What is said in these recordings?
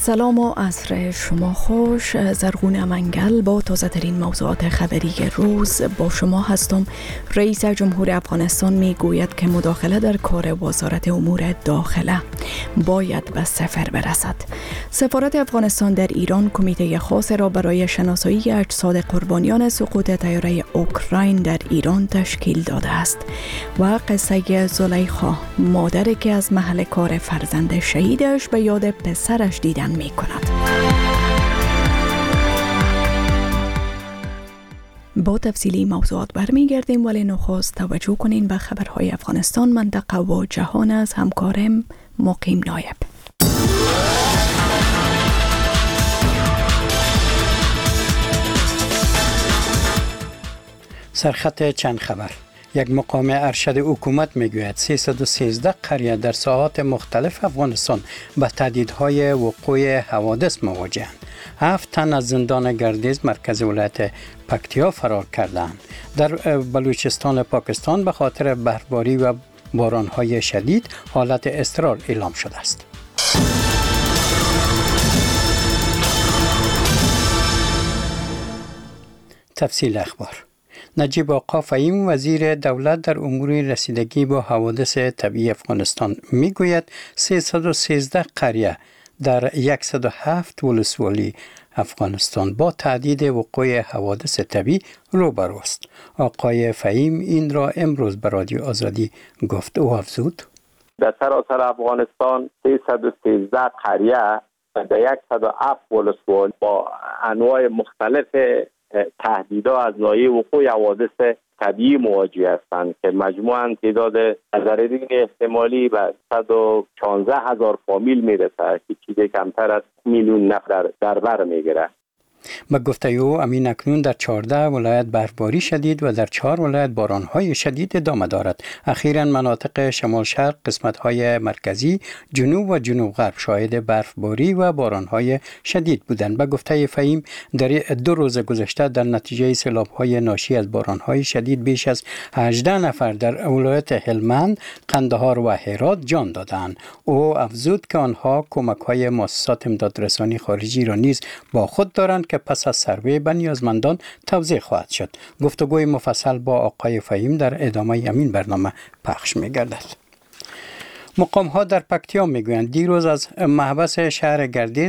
سلام و عصر شما خوش. زرغون منگل با تازه ترین موضوعات خبری روز با شما هستم. رئیس جمهور افغانستان می گوید که مداخله در کار وزارت امور داخله باید به صفر برسد. سفارت افغانستان در ایران کمیته خاص را برای شناسایی اجساد قربانیان سقوط طیاره اوکراین در ایران تشکیل داده است. و قصه زلیخا، مادری که از محل کار فرزند شهیدش به یاد پسرش دیدن می کند. با تفصیلی موضوعات برمیگردیم، ولی نخست توجه کنین به خبرهای افغانستان، منطقه و جهان از همکارم مقیم نایب. سرخط چند خبر. یک مقام ارشد حکومت میگوید 313 قریه در ساحات مختلف افغانستان به تهدیدهای وقوع حوادث مواجهند. 7 تن از زندان گردیز مرکز ولایت پکتیا فرار کردند. در بلوچستان پاکستان به خاطر برفباری و بارانهای شدید حالت اضطرار اعلام شده است. تفصیل اخبار. نجیب آقا فهیم وزیر دولت در امور رسیدگی با حوادث طبیعی افغانستان میگوید 313 قریه در 107 ولسوالی افغانستان با تهدید وقوع حوادث طبیعی روبرو است. آقای فهیم این را امروز به رادیو آزادی گفت و افزود: در سراسر افغانستان 313 قریه در 107 ولسوال با انواع مختلف تهدیدها از ناحیه وقوع حوادث طبیعی مواجه هستند که مجموعاً تعداد ضررین احتمالی به 114,000 فامیل میرسه که چیزی کمتر از 1 میلیون نفر در بر میگیره. به گفته او امین اکنون در 14 ولایت برفباری شدید و در 4 ولایت بارانهای شدید ادامه دارد. اخیراً مناطق شمال شرق، قسمت‌های مرکزی، جنوب و جنوب غرب شاهد برفباری و بارانهای شدید بودند. به گفته فهیم در 2 روز گذشته در نتیجه سیلاب‌های ناشی از بارانهای شدید بیش از 18 نفر در ولایت هلمند، قندهار و هرات جان دادند. او افزود که آنها کمک‌های مؤسسات امدادرسانی خارجی را نیز با خود دارند که پس از سروی به نیازمندان توزیع خواهد شد. گفتگوی مفصل با آقای فهیم در ادامه همین برنامه پخش می‌گردد. مقام ها در پکتیا میگویند دیروز از محبس شهر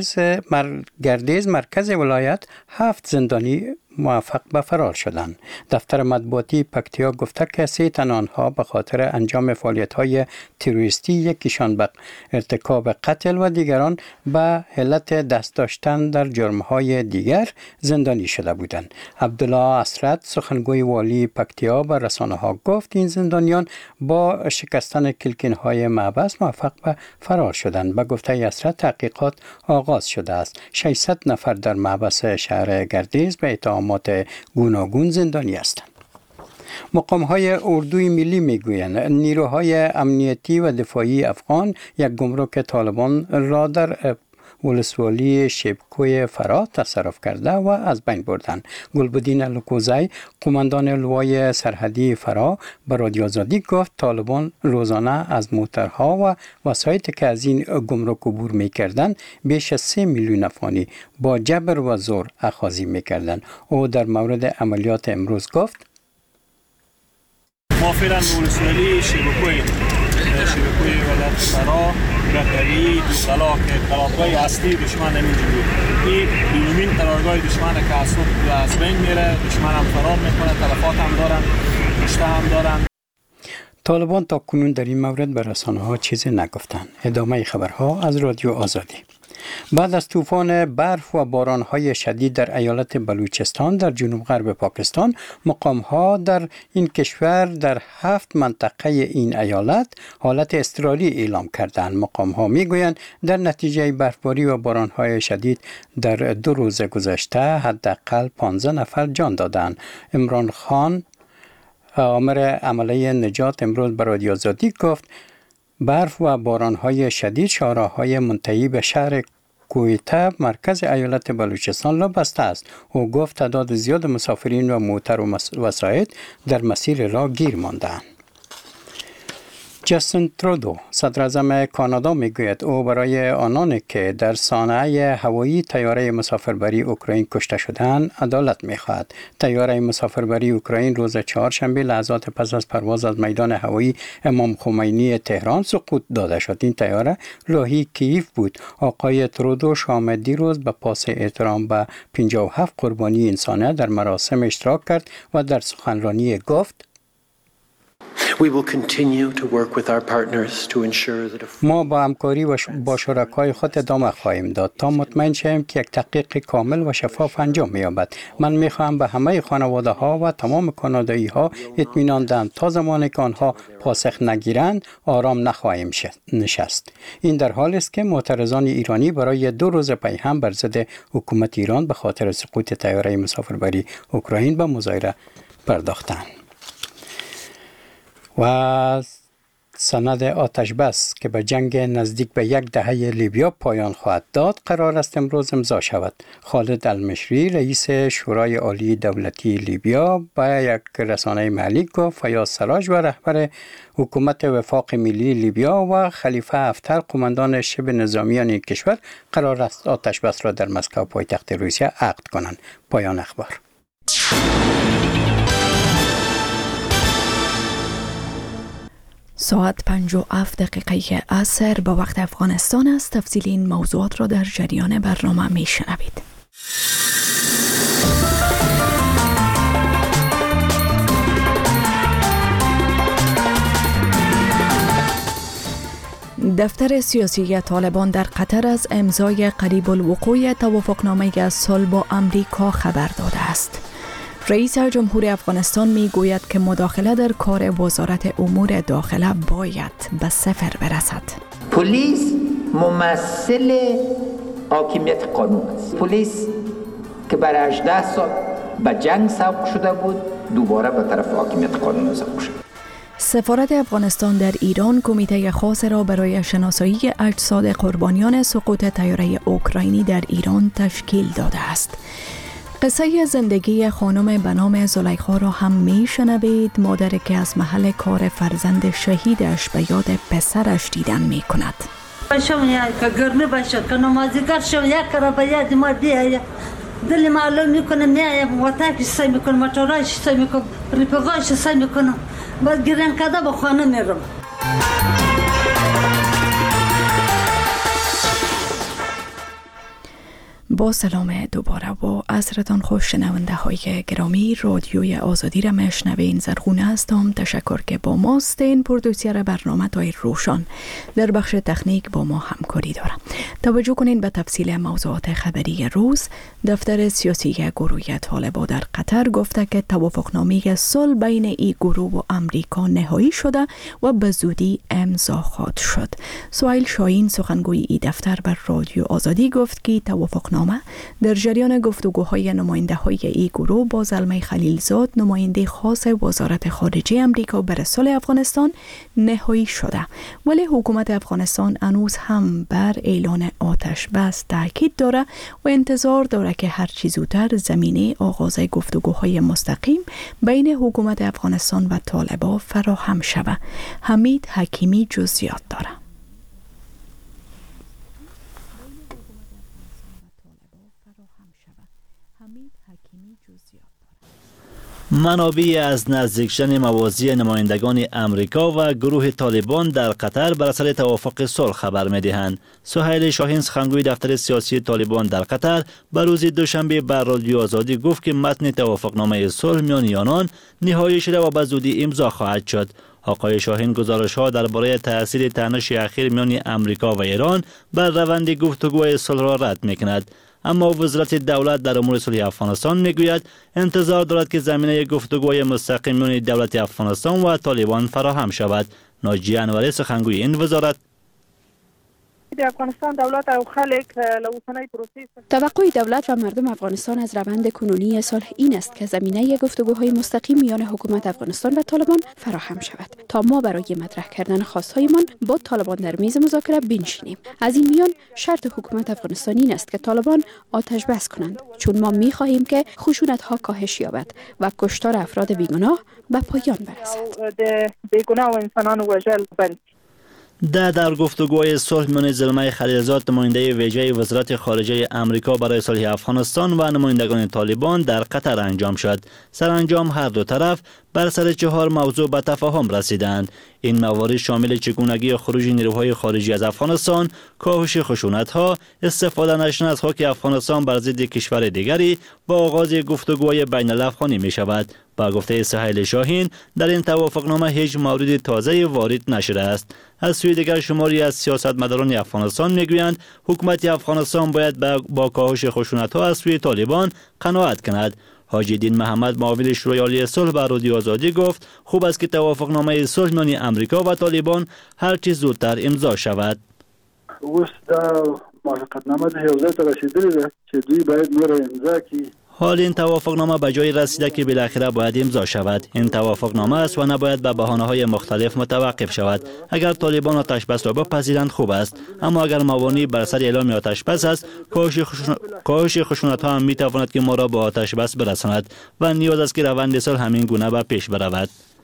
گردیز مرکز ولایت 7 زندانی موفق به فرار شدند. دفتر مطبوعاتی پکتیا گفته که 3 تن آنها به خاطر انجام فعالیت‌های تروریستی، یکیشان به ارتکاب قتل و دیگران به علت دست داشتن در جرم‌های دیگر زندانی شده بودند. عبدالله اسرت سخنگوی والی پکتیا به رسانه‌ها گفت این زندانیان با شکستن کلکین‌های محبس موفق به فرار شدند. به گفته اسرت تحقیقات آغاز شده است. 600 نفر در محبس شهر گردیز به اتهامات گوناگون زندانی هستند. مقام‌های اردوی ملی میگویند نیروهای امنیتی و دفاعی افغان یک گمرک طالبان را در ولسوالی شبکوی فرا تصرف کرده و از بین بردند. گلبدین لکوزی قماندان لوای سرحدی فرا به رادیو آزادی گفت طالبان روزانه از موترها و وسایلی که از این گمرک عبور می‌کردند بیش از 3 میلیون افغانی با جبر و زور اخاذی می‌کردند. او در مورد عملیات امروز گفت: ما فعلا ولسوالی شبکوی ولایت فرا رهبری دوسلا که قرارگاه اصلی دشمن اینجوری این دومین قرارگاه دشمن که از بین میره، دشمن هم فرار میکنه، تلفات هم دارن، کشته هم دارن. طالبان تا کنون در این مورد به رسانه‌ها چیزی نگفتند. ادامه خبرها از رادیو آزادی. بعد از طوفان برف و بارانهای شدید در ایالت بلوچستان در جنوب غرب پاکستان، مقام‌ها در این کشور در 7 منطقه این ایالت حالت اضطراری اعلام کردند. مقام‌ها میگویند در نتیجه برفباری و بارانهای شدید در 2 روز گذشته حداقل 15 نفر جان دادند. عمران خان آمر عملیه نجات امروز به رادیو آزادی گفت برف و بارانهای شدید شاهراه‌های منتهی به شهر کویته مرکز ایالت بلوچستان را بسته است. او گفت تعداد زیاد مسافرین و موتر و وسایط در مسیر راه گیر ماندند. جاستین ترودو صدر اعظم کانادا میگوید او برای آنانی که در صحنه هوایی طیاره مسافربری اوکراین کشته شدند عدالت میخواهد. طیاره مسافربری اوکراین روز چهارشنبه لحظات پس از پرواز از میدان هوایی امام خمینی تهران سقوط داده شد. این طیاره راهی کیف بود. آقای ترودو شام دیروز به پاس احترام به 57 قربانی انسانیت در مراسم اشتراک کرد و در سخنرانی گفت: ما با همکاری و با شرکای خود ادامه خواهیم داد تا مطمئن شویم که یک تحقیق کامل و شفاف انجام می‌یابد. من می‌خواهم به همه خانواده ها و تمام کانادایی ها اطمینان دهم تا زمانی که آنها پاسخ نگیرند آرام نخواهیم نشست. این در حالی است که معترضان ایرانی برای 2 روز پی هم بر ضد حکومت ایران به خاطر سقوط طیاره مسافربری اوکراین به مظاهره پرداختند. و سند آتش بس که به جنگ نزدیک به 1 دهه لیبیا پایان خواهد داد قرار است امروز امضا شود. خالد المشری رئیس شورای عالی دولتی لیبیا با یک رسانه محلی گفت فیاض سراج و رهبر حکومت وفاق ملی لیبیا و خلیفه حفتر قماندان شبه نظامیان این کشور قرار است آتش بس را در مسکو پایتخت روسیه عقد کنند. پایان اخبار. ساعت 57 دقیقه عصر به وقت افغانستان است. تفصیل این موضوعات را در جریان برنامه می شنوید. دفتر سیاسی طالبان در قطر از امضای قریب الوقوع توافقنامه صلح با امریکا خبر داده است. رئیس جمهور افغانستان می گوید که مداخله در کار وزارت امور داخله باید به صفر برسد. پلیس ممثل حاکمیت قانون است. پلیس که برای 18 سال به جنگ سوق شده بود دوباره به طرف حاکمیت قانون سوق شد. سفارت افغانستان در ایران کمیته خاص را برای شناسایی اجساد قربانیان سقوط طیاره اوکراینی در ایران تشکیل داده است. قصه زندگی خانم به نام زلیخا را هم می شنوید. مادری که از محل کار فرزند شهیدش به یاد پسرش دیدن می کند. که گرمی باشد که نمازیگر شد یک را به یاد ما بیاید دل معلوم میکنه میایم وطنش سعی میکنه موتورش سعی میکنه رفقاش سعی میکنه بعد گرن کده به خانه میرم. با سلام دوباره و عصرتان خوش شنونده های گرامی. رادیوی آزادی را میشنوین. زرغونه هستم. تشکر که با ماستین. پرودوسر برنامه تایر روشان در بخش تکنیک با ما همکاری داره. توجه کنین به تفصیل موضوعات خبری روز. دفتر سیاسی گروه طالبان در قطر گفته که توافقنامه صلح بین این گروه و امریکا نهایی شده و به زودی امضا خواهد شد. سهیل شاهین سخنگوی این دفتر بر رادیو آزادی گفت که توافقنامه در جریان گفتگوهای نماینده‌های این گروه با زلمه خلیلزاد نماینده خاص وزارت خارجه امریکا برای صلح افغانستان نهایی شده، ولی حکومت افغانستان هنوز هم بر اعلان آتش بس تاکید داره و انتظار داره که هر چه زودتر زمینه آغاز گفتگوهای مستقیم بین حکومت افغانستان و طالبان فراهم شود. حمید حکیمی جزئیات داره. منابع از نزدیک شدن موازی نمایندگان امریکا و گروه طالبان در قطر بر اثر توافق صلح خبر می‌دهند. سهیل شاهین سخنگوی دفتر سیاسی طالبان در قطر بر روز دوشنبه بر رادیو آزادی گفت که متن توافقنامه صلح میان آنان نهایی شده و به زودی امضا خواهد شد. آقای شاهین گزارش‌ها درباره تأثیر تنش اخیر میان امریکا و ایران بر روند گفتگوهای صلح را رد می‌کند. اما وزارت دولت در امور صلح افغانستان میگوید انتظار دارد که زمینه گفتگوهای مستقیم میان دولت افغانستان و طالبان فراهم شود. ناجیه انوری سخنگوی این وزارت: افغانستان دولت او خلق لوسنی پروسه توقع دولت و مردم افغانستان از روند کنونی صلح این است که زمینه گفتگوهای مستقیم میان حکومت افغانستان و طالبان فراهم شود تا ما برای مطرح کردن خواستهایمان با طالبان در میز مذاکره بنشینیم. از این میان شرط حکومت افغانستان این است که طالبان آتش بس کنند، چون ما می‌خواهیم که خشونت‌ها کاهش یابد و کشتار افراد بیگناه به پایان برسد. بیگناه و انسانان وژل بند. در گفتگوهای صلح میان زلمه خلیلزاد نماینده ویژه وزارت خارجه امریکا برای صلح افغانستان و نمایندگان طالبان در قطر انجام شد. سرانجام هر دو طرف بر سر 4 موضوع به تفاهم رسیدند. این موارد شامل چگونگی خروج نیروهای خارجی از افغانستان، کاهش خشونت‌ها، استفاده نشدن از خاک افغانستان بر ضد کشور دیگری و آغاز گفتگوهای بین الافغانی می شود. با گفته سهیل شاهین در این توافقنامه هیچ مورد تازه وارد نشده است. از سوی دیگر شماری از سیاستمداران افغانستان میگویند حکومت افغانستان باید با کاهش خشونت‌ها از سوی طالبان قناعت کند. حاجی دین محمد معاون شورای عالی صلح به رادیو آزادی گفت خوب است که توافقنامه صلح میان امریکا و طالبان هر چه زودتر امضا شود. اوس دا موافقتنامه د یو ځای ته رسیدلې ده چې دوی باید نور امضا کړي. حال این توافقنامه به جای رسیده که بالاخره باید امضا شود. این توافقنامه است و نباید به بهانه‌های مختلف متوقف شود. اگر طالبان آتش بس را بپذیرند خوب است، اما اگر موانع بر سر اعلام آتش بس است، کاهش خشونت‌ها هم می‌تواند که ما را به آتش بس برساند و نیاز است که روند صلح همین گونه به پیش برود.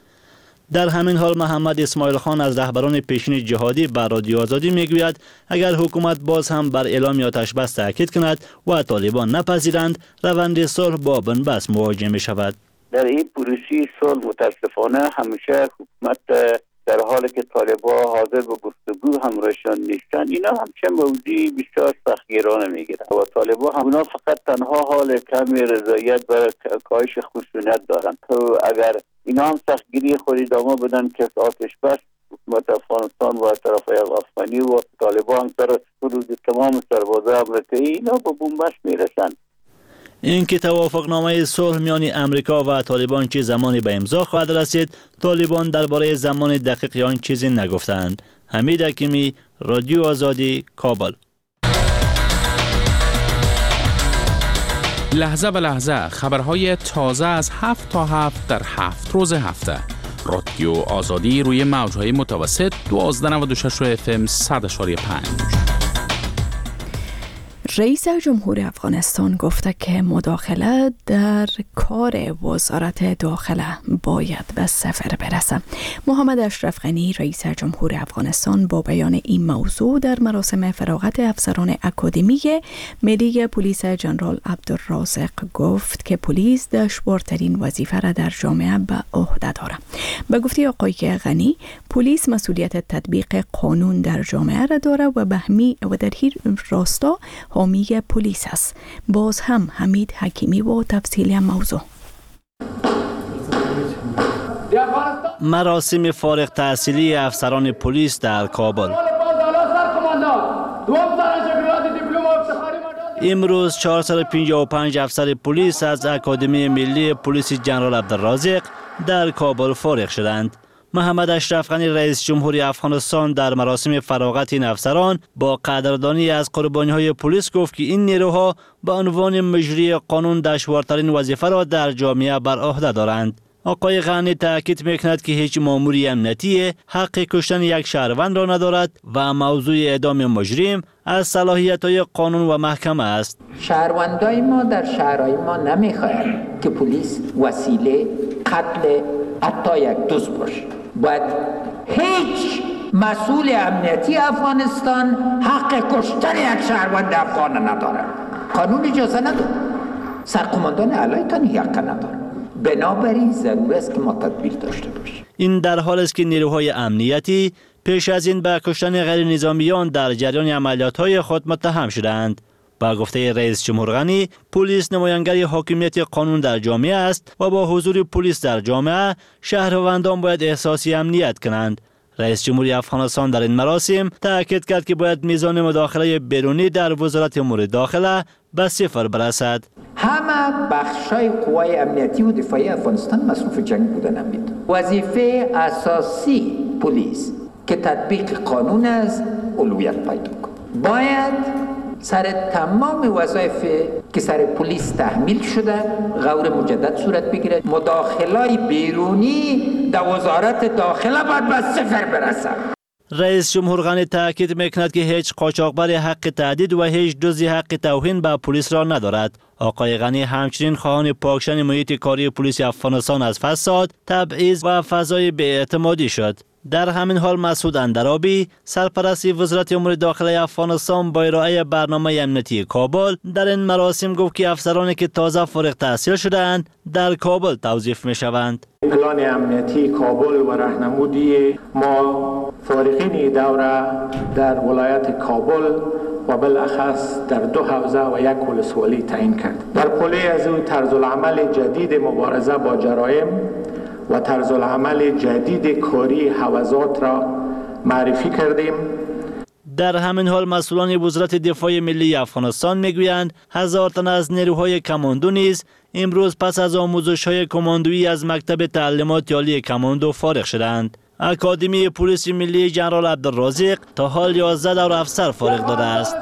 در همین حال محمد اسماعیل خان از رهبران پیشین جهادی بر رادیو آزادی میگوید اگر حکومت باز هم بر اعلام آتش بس تاکید کند و طالبان نپذیرند روند صلح با بنبست مواجه می شود. در این پروسه صلح متاسفانه همیشه حکومت در حالی که طالبان حاضر به گفتگو همراهشان نیستند اینا همیشه موضوعی بسیار سختگیرانه میگیرند و طالبان همونا فقط تنها حال کمی رضایت برای کاهش خشونت دارند. تو اگر اینا هم سختگیری خود ادامه بدن که آتش بس حکومت افغانستان و طرفای افغانی و طالبان در حدود تمام سربازای امریکایی اینا به بنبست میرسند. اینکه توافقنامه صلح میان امریکا و طالبان چه زمانی به امضا خواهد رسید، طالبان درباره زمان دقیق آن چیزی نگفتند. حمید حکیمی، رادیو آزادی، کابل. لحظه به لحظه خبرهای تازه از 7 تا 7 در 7 روز هفته. رادیو آزادی روی موجهای متوسط 1296 FM 100.5. رئیس جمهور افغانستان گفته که مداخله در کار وزارت داخله باید به صفر برسه. محمد اشرف غنی رئیس جمهور افغانستان با بیان این موضوع در مراسم فراغت افسران اکادمی ملی پلیس جنرال عبدالرازق گفت که پلیس دشوارترین وظیفه را در جامعه به عهده دارد. به گفته آقای غنی پلیس مسئولیت تطبیق قانون در جامعه را دارد و در این راستا حامی پلیس است. باز هم حمید حکیمی با تفصیل موضوع. مراسم فارغ التحصیلی افسران پلیس در کابل. امروز 455 افسر پلیس از اکادمی ملی پلیس جنرال عبدالرازق در کابل فارغ شدند. محمد اشرف غنی رئیس جمهوری افغانستان در مراسم فراغت این افسران با قدردانی از قربانی‌های پلیس گفت که این نیروها به عنوان مجری قانون دشوارترین وظیفه را در جامعه بر عهده دارند. آقای غنی تاکید می‌کند که هیچ مامور امنیتی حق کشتن یک شهروند را ندارد و موضوع اعدام مجرم از صلاحیت‌های قانون و محکمه است. شهروندای ما در شهرهای ما نمی‌خواهند که پلیس وسیله قتل حتی یک دوست باشه. باید هیچ مسئول امنیتی افغانستان حق کشتن یک شهروند افغان نداره. قانون اجازه نداره. سرقماندان علایتان حق نداره. بنابراین ضرور است که ما تدبیر داشته باشیم. این در حال است که نیروهای امنیتی پیش از این به کشتن غیر نظامیان در جریان عملیات‌های خود متهم شدند. با گفته رئیس جمهور غنی، پلیس نمایانگر حاکمیت قانون در جامعه است و با حضور پلیس در جامعه شهروندان باید احساس امنیت کنند. رئیس جمهوری افغانستان در این مراسم تاکید کرد که باید میزان مداخله بیرونی در وزارت امور داخله به صفر برسد. همه بخشای قوای امنیتی و دفاعی افغانستان مصروف جنگ بودن امید. وظیفه اساسی پلیس که تطبیق قانون است اولویت پیدا کنه. باید سر تمام وظایف که سر پلیس تحمیل شده غور مجدد صورت بگیره. مداخلای بیرونی در وزارت داخله باید به صفر برسه. رئیس جمهور غنی تاکید میکند که هیچ قاچاقبر حق تهدید و هیچ دزدی حق توهین به پلیس را ندارد. آقای غنی همچنین خواهان پاکشن محیط کاری پلیس افغانستان از فساد، تبعیض و فضای بی‌اعتمادی شد. در همین حال مسعود اندرابی سرپرست وزارت امور داخلی افغانستان با ارائه برنامه امنیتی کابل در این مراسم گفت که افسرانی که تازه فارغ التحصیل شده‌اند در کابل توظیف می‌شوند. پلان امنیتی کابل و راهنمودی ما فارغین دوره در ولایت کابل و بالاخص در 2 حوزه و 1 ولسوالی تعیین کرد. در پله از او طرز العمل جدید مبارزه با جرایم و طرز العمل جدید کاری حوزات را معرفی کردیم. در همین حال مسئولان وزارت دفاع ملی افغانستان میگویند 1000 تن از نیروهای کماندو نیز امروز پس از آموزش‌های کماندویی از مکتب تعلیمات عالی کماندو فارغ شدند. اکادمی پلیس ملی جنرال عبدالرازق تا حال 11 دور افسر فارغ داده است.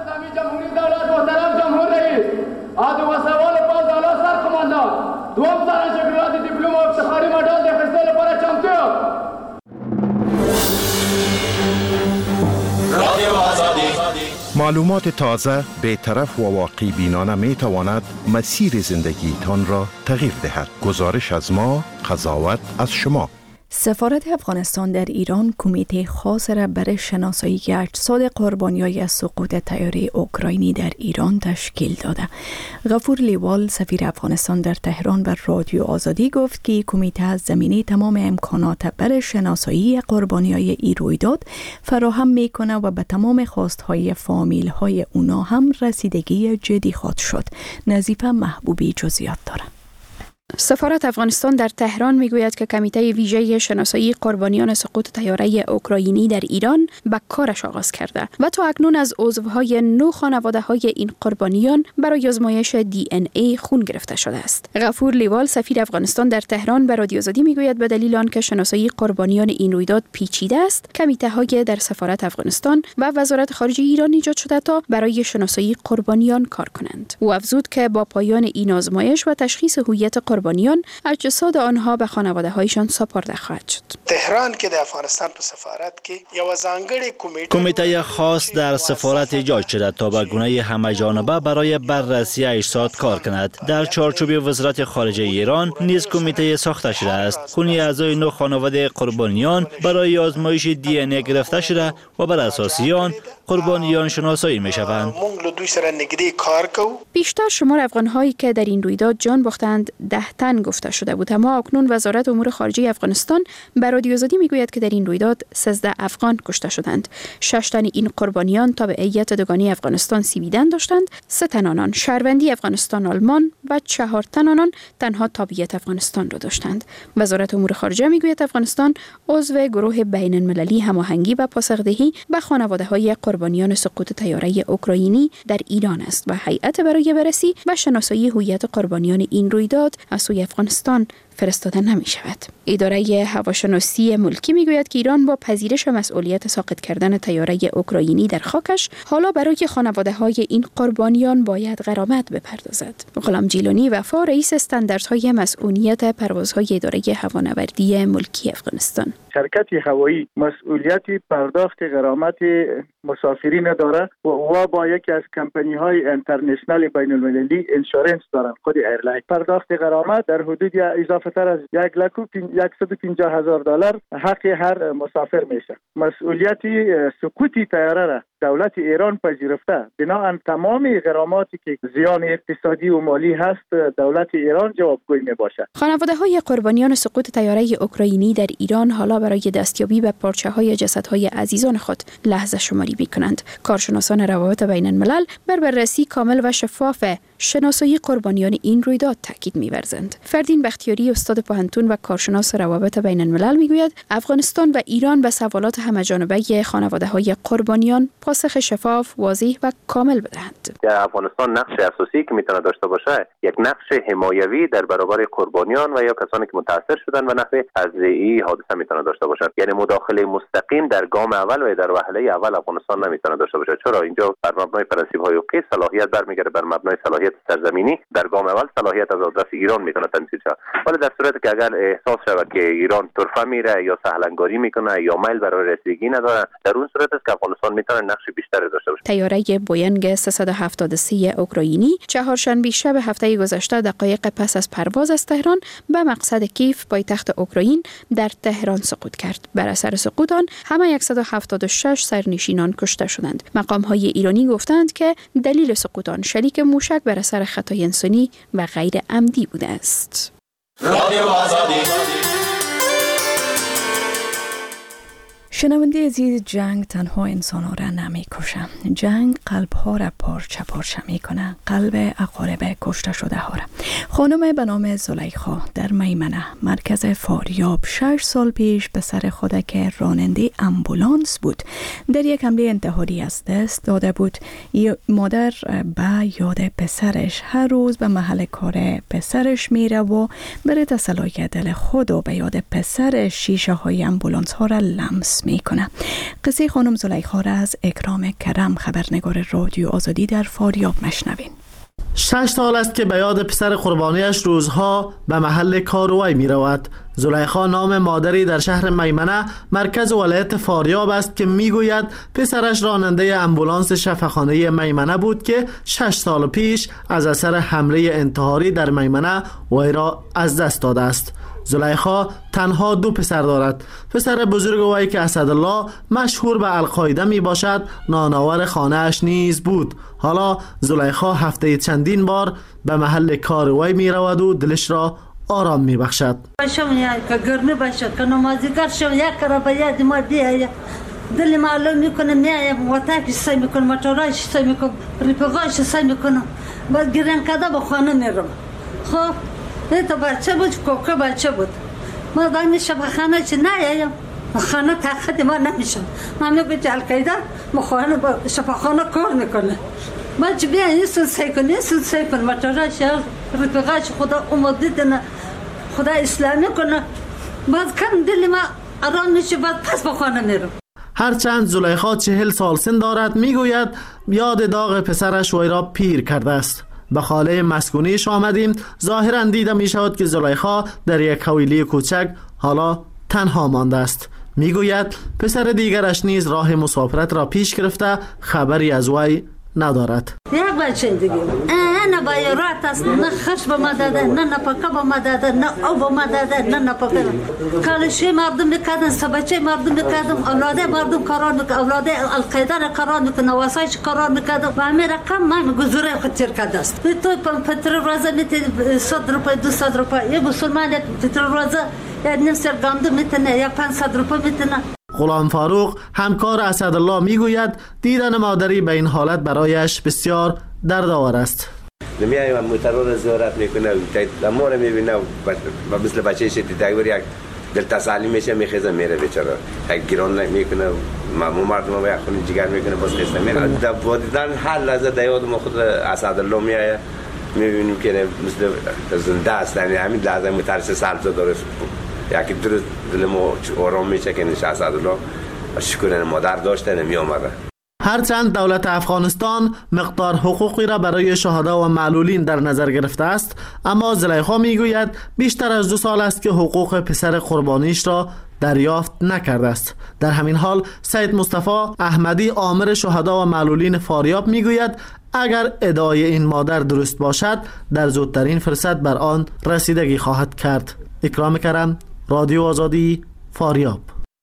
معلومات تازه، بی‌طرف و واقعی بینانه می تواند مسیر زندگیتان را تغییر دهد. گزارش از ما، قضاوت از شما. سفارت افغانستان در ایران کمیته خاص را برای شناسایی اجساد قربانیان از سقوط طیاره اوکراینی در ایران تشکیل داده. غفور لیوال سفیر افغانستان در تهران بر رادیو آزادی گفت که کمیته از زمینه تمام امکانات برای شناسایی قربانیان این رویداد فراهم میکنه و به تمام خواستهای فامیل‌های اونا هم رسیدگی جدی خواهد شد. نظیفه محبوبی جزئیات داره. سفارت افغانستان در تهران میگوید که کمیته ویژه شناسایی قربانیان سقوط طیاره اوکراینی در ایران به کارش آغاز کرده و تا اکنون از عضوهای 9 خانواده‌های این قربانیان برای آزمایش DNA خون گرفته شده است. غفور لیوال سفیر افغانستان در تهران به رادیو آزادی میگوید به دلیل آنکه شناسایی قربانیان این رویداد پیچیده است، کمیته‌های در سفارت افغانستان و وزارت خارجه ایران ایجاد شده تا برای شناسایی قربانیان کار کنند. او افزود که با پایان این آزمایش و تشخیص هویت قربانیان اجساد آنها به خانواده‌هایشان سپرده خواهد شد. تهران که در افغانستان په سفارت کې یو ځانګړی کمیته خاص در سفارت ایجاد شده تا به گونه همه جانبه برای بررسی اجساد کار کند. در چارچوب وزارت خارجه ایران نیز کمیته ساخته شده است. خون اعضای 9 خانواده قربانیان برای آزمایش DNA گرفته شده و بر اساس آن قربانیان شناسایی می‌شوند. بیشتر شمار افغان‌هایی که در این رویداد جان باختند 10 تن گفته شده بود، اما اکنون وزارت امور خارجه افغانستان به رادیو آزادی میگوید که در این رویداد 13 افغان کشته شدند. 6 تن این قربانیان تابعیت دوگانه افغانستان سویدن داشتند، 3 تن آنان شهروندی افغانستان آلمان و 4 تن آنان تنها تابعیت افغانستان را داشتند. وزارت امور خارجه میگوید افغانستان عضو گروه بین المللی هماهنگی و پاسخدهی به خانواده‌های قربانیان سقوط طیاره اوکراینی در ایران است و هیئت برای بررسی و شناسایی هویت قربانیان این رویداد از سوی افغانستان فرستاده نمی شود. اداره هواشناسی ملکی می گوید که ایران با پذیرش مسئولیت ساقط کردن طیاره اوکراینی در خاکش حالا برای خانواده های این قربانیان باید غرامت بپردازد. غلام جیلانی وفا رئیس استانداردهای مسئولیت پروازهای اداره هوانوردی ملکی افغانستان: شرکت هوایی مسئولیت پرداخت غرامت مسافرین داره و با یکی از کمپانی های اینترنشنال بین المللی انشورنس دارن. خود ایرلاین پرداخت غرامت در حدود اضافه تر از 1,150,000 دلار حق هر مسافر میشه. مسئولیت سقوط طیاره را دولت ایران پذیرفته. بنابراین تمام غراماتی که زیان اقتصادی و مالی هست دولت ایران جوابگوی میباشه. خانواده‌های قربانیان سقوط طیاره اوکراینی در ایران حالا برای دستیابی به پارچه‌های جسدهای عزیزان خود لحظه شماری می‌کنند. کارشناسان روابط بین الملل بر بررسی کامل و شفاف شناسایی قربانیان این رویداد تاکید می‌ورزند. فردین بختیاری استاد پوهنتون و کارشناس روابط بین الملل میگوید افغانستان و ایران به سوالات همه‌جانبه خانواده‌های قربانیان پاسخ شفاف، واضح و کامل بدهند. افغانستان نقش اساسی که میتونه داشته باشه یک نقش حمایوی در برابر قربانیان و یا کسانی که متاثر شدن و نحوه از این حادثه میتونه داشته باشه. یعنی مداخله مستقیم در گام اول و در وهله اول افغانستان نمیتونه داشته باشه. چرا؟ اینجا بر مبنای پرنسیپ‌های حقوقی صلاحیت برمیگرده بر مبنای صلاحیت سرزمینی. در گام اول صلاحیت از آدرس ایران میتونه تنفیذ شه. ولی در صورتی که اگر احساس شود که ایران طرفه میره یا سهلنگاری میکنه یا میل برای رسیدگی نداره، در اون صورت است که افغانستان میتونه نقش بیشتری داشته باشه. طیاره بوینگ 373 اوکراینی چهارشنبه شب هفته گذشته دقایق پس از پرواز از تهران به مقصد کیف پایتخت اوکراین در تهران سقوط کرد. بر اثر سقوط آن همه 176 سرنشینان کشته شدند. مقام‌های ایرانی گفتند که دلیل سقوط آن شلیک موشک بر اثر خطای انسانی و غیر عمدی بوده است. شنونده عزیز، جنگ تنها انسان را نمی کشه. جنگ قلب ها را پارچه پارچه می کنه. قلب اقارب کشته شده ها را. خانم به نام زلیخا در میمنه مرکز فاریاب 6 سال پیش به سر خود که راننده امبولانس بود در یک حمله انتحاری از دست داده بود. مادر به یاد پسرش هر روز به محل کار پسرش میره و برای تسلای دل خود و به یاد پسرش شیشه های امبولانس ها را لمس میکنه. قصه خانم زلیخا را از اکرام کرم خبرنگار رادیو آزادی در فاریاب مشنوین. 6 سال است که به یاد پسر قربانیش روزها به محل کار وی می رود. زلیخا نام مادری در شهر میمنه مرکز ولایت فاریاب است که می گوید پسرش راننده امبولانس شفاخانه میمنه بود که 6 سال پیش از اثر حمله انتحاری در میمنه وی را از دست داده است. زلیخا تنها 2 پسر دارد. پسر بزرگ وی که اسدالله مشهور به القاعده می باشد نانآور خانه اش نیز بود. حالا زلیخا هفته چندین بار به محل کار وی می رود و دلش را آرام می بخشد. که گرمی باشد که نمازیگر شو یک را به یاد ما بیاید دل معلوم میکنه میایم وطاقش سعی میکنم موتورش سعی میکنم رفقاش سعی میکنم بعد گرن کده به خانه میرم. خب تو بچه بود کوکه بچه بود ما دائمی شفاخانه چه نیایم خانه تاخت ما نمیشم ما میگویم که القاعده مخوانه با شفاخانه کار میکنه ما چه بیا این سن سعی کن موتورش رفقاش خدا امید دیدن خدا اسلامی کنه بعد کم دل ما آرام میشه بعد پس به خانه میرم. هرچند زلیخا 40 سال سن دارد میگوید یاد داغ پسرش وی را پیر کرده است. به خاله مسکونیش آمدیم. ظاهرا دیده می شود که زلیخا در یک حویلی کوچک حالا تنها مانده است. میگوید پسر دیگرش نیز راه مسافرت را پیش گرفته خبری از وی ندارد. یک بچه دیگه نه بایرات است نه خش به ما داده نه نپاکه به ما داده نه او به ما داده نه نپاکه کالشی مردم میکردن سبچه مردم میکردم اولاده مردم کاران میکردم اولاده القاعده را کاران میکردن واسایش کاران میکردم و همین رقم من گذاره خود تیر کرده است. تو پترول روزه میتونی 100 روپای 200 روپای یه مسلمان یک پترول روزه یک نیم سر گاندو میتونه یک 500 روپای میتونه. غلام فاروق همکار اسدالله میگوید دیدن مادری به این حالت برایش بسیار دردآور است. نمیایم موتور رو زیارت میکنه ما رو میبینه و مثل بچه شدید یک دل تسلی میشه میخیزه میره بیچاره یک گران میکنه مردم رو یک خون جگر میکنه باز خیسته میره. با دیدن هر لحظه دیاد ما خود اسدالله میایه میبینیم که مثل زنده است. یعنی همین لحظه مترس سلطه داره یکی درست دل ما آرام میشه که نشه اسدالله شکر مادر داشته نمی آمده. هرچند دولت افغانستان مقدار حقوقی را برای شهدا و معلولین در نظر گرفته است، اما زلیخا میگوید بیشتر از 2 سال است که حقوق پسر قربانیش را دریافت نکرده است. در همین حال سید مصطفی احمدی آمر شهدا و معلولین فاریاب میگوید اگر ادعای این مادر درست باشد در زودترین فرصت بر آن رسیدگی خواهد کرد. اکرام کرم، رادیو آزادی، فاریاب.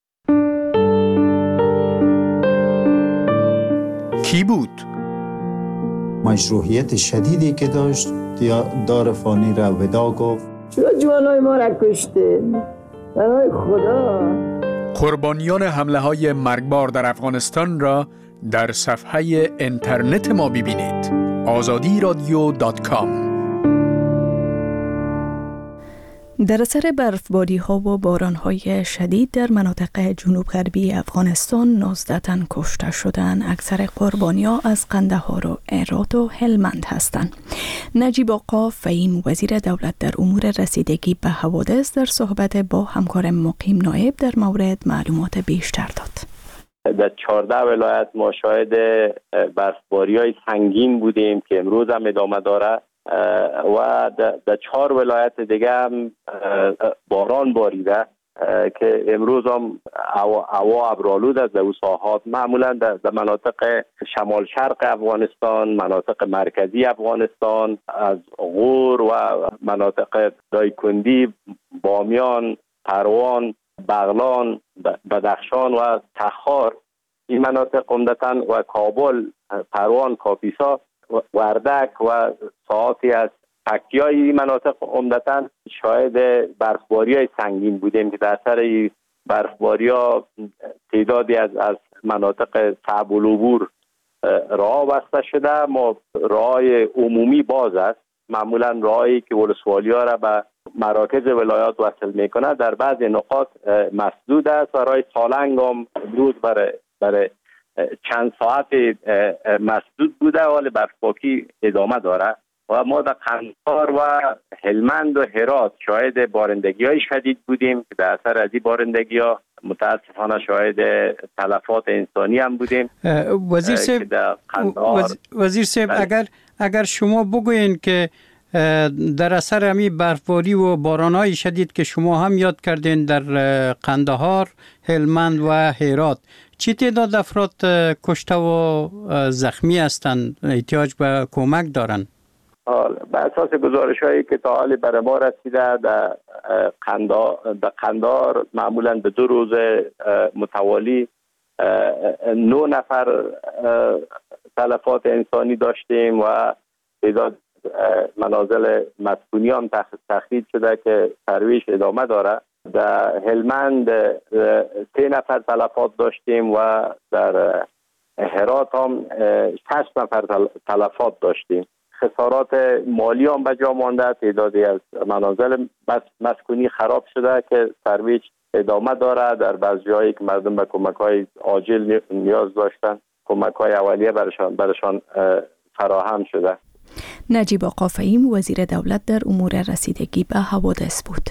کی بود؟ مشروعیت شدیدی که داشت دار فانی را ودا گفت. چرا جوانای ما را کشته؟ برای خدا. قربانیان حمله های مرگبار در افغانستان را در صفحه اینترنت ما ببینید. azadiradio.com. در اثر برفباری ها و باران های شدید در مناطق جنوب غربی افغانستان 19 تن کشته شدند. اکثر قربانی ها از قندهار و هرات و هلمند هستند. نجیب آقا فهیم وزیر دولت در امور رسیدگی به حوادث در صحبت با همکار مقیم نایب در مورد معلومات بیشتر داد. در 14 ولایت ما شاهد برفباری های سنگین بودیم که امروز هم ادامه داره و در 4 ولایت دیگه هم باران باریده که امروز هم هوا ابرآلود است. در ساحات معمولا در مناطق شمال شرق افغانستان، مناطق مرکزی افغانستان، از غور و مناطق دایکندی، بامیان، پروان، بغلان، بدخشان و تخار، این مناطق عمدتاً و کابل، پروان، کاپیسا، وردک و ساعاتی از پکتیای این مناطق عمدتاً شاهد برفباری های سنگین بودیم که در اثر برفباری ها تعدادی از مناطق صعب العبور راه بسته شده. ما راه عمومی باز است، معمولا راهی که ولسوالی ها را به مراکز ولایات وصل میکنه در بعضی نقاط مسدود است و راه سالنگ هم امروز برای چند ساعت مسدود بوده ولی برفباری ادامه داره و ما در قندهار و هلمند و هرات شاهد بارندگی های شدید بودیم که در اثر از این بارندگی ها متاسفانه شاهد تلفات انسانی هم بودیم. وزیر صاحب اگر شما بگوین که در اثر همی برفباری و بارانهای شدید که شما هم یاد کردین در قندهار، هلمند و هرات، چی تعداد افراد کشته و زخمی هستند، احتیاج به کمک دارند؟ به اساس گزارش‌هایی که تا حال بر ما رسیده در قندهار معمولاً به 2 روز متوالی 9 نفر تلفات انسانی داشتیم و تعداد منازل مسکونی هم تخریب شده که ترویج ادامه داره. در هلمند 3 نفر تلفات داشتیم و در هرات هم 6 نفر تلفات داشتیم. خسارات مالی هم به جا مانده، تعدادی از منازل مسکونی خراب شده که ترویج ادامه داره. در بعضی جایی که مردم به کمک‌های عاجل نیاز داشتن، کمک‌های اولیه برشان فراهم شده. نجیب آقا فهیم وزیر دولت در امور رسیدگی به حوادث بود.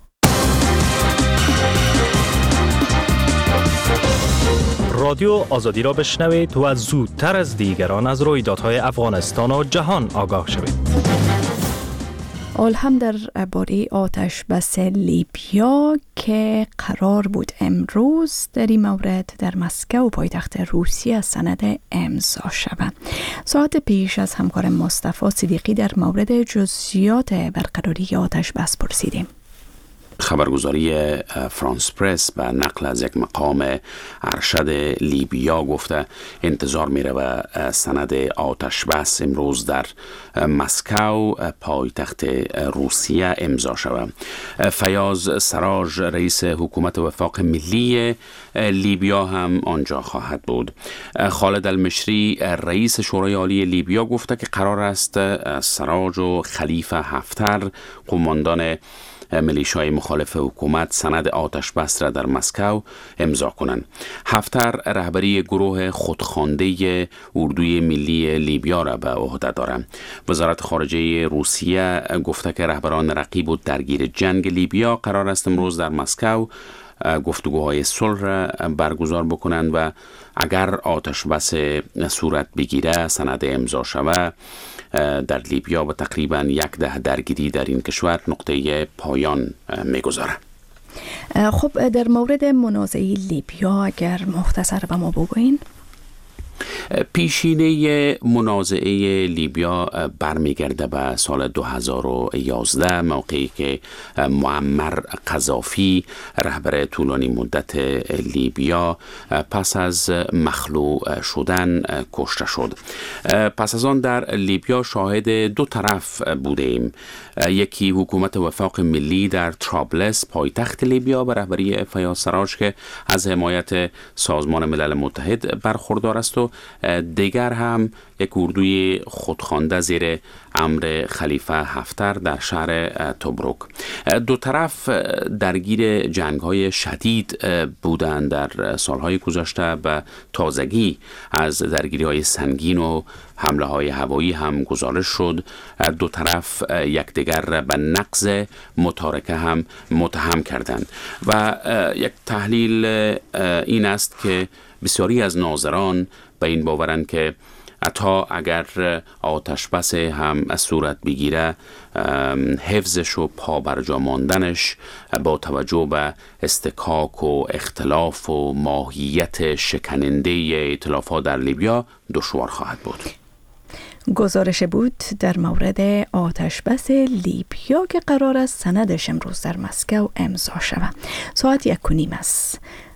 رادیو آزادی را بشنوید و زودتر از دیگران از رویدادهای افغانستان و جهان آگاه شوید. هم در باره آتش بس لیبیا که قرار بود امروز در این مورد در مسکو پایتخت روسیه سند امضا شود. ساعت پیش از همکار مصطفی صدیقی در مورد جزئیات برقراری آتش بس پرسیدیم. خبرگزاری فرانس پرس به نقل از یک مقام ارشد لیبیا گفته انتظار میره و سند آتش بس امروز در مسکو پایتخت روسیه امضا شود. فیاض سراج رئیس حکومت وفاق ملی لیبیا هم آنجا خواهد بود. خالد المشری رئیس شورای عالی لیبیا گفته که قرار است سراج و خلیفه حفتر قماندان ملیشای مخالف حکومت سند آتش بس را در مسکو امضا کنند. حفتر رهبری گروه خودخوانده اردوی ملی لیبیا را به عهده دارد. وزارت خارجه روسیه گفته که رهبران رقیب و درگیر جنگ لیبیا قرار است امروز در مسکو گفتگوهای صلح را برگزار بکنند و اگر آتش بس صورت بگیره سند امضا شود در لیبیا و تقریبا 10 درگیری در این کشور نقطه پایان میگذاره. خب در مورد منازعه لیبیا اگر مختصر به ما بگوین. پیشینه منازعه لیبیا برمیگرده به سال 2011 موقعی که معمر قذافی رهبر طولانی مدت لیبیا پس از مخلوع شدن کشته شد. پس از آن در لیبیا شاهد 2 طرف بودیم. یکی حکومت وفاق ملی در طرابلس پایتخت لیبیا به رهبری فیاض سراج که از حمایت سازمان ملل متحد برخوردار است و دیگر هم یک اردوی خودخوانده زیر امر خلیفه هفتر در شهر توبروک. دو طرف درگیر جنگ‌های شدید بودند در سالهای گذشته و تازگی از درگیری‌های سنگین و حمله‌های هوایی هم گزارش شد. دو طرف یکدیگر به نقض متارکه هم متهم کردند و یک تحلیل این است که بسیاری از ناظران به این باورند که حتی اگر آتش بس هم از صورت بگیره، حفظش و پابرجا ماندنش با توجه به استکاک و اختلاف و ماهیت شکننده ائتلافات در لیبیا دشوار خواهد بود. گزارش بود در مورد آتش بس لیبیا که قرار است سندش امروز در مسکو امضا شود. ساعت 1:30 است.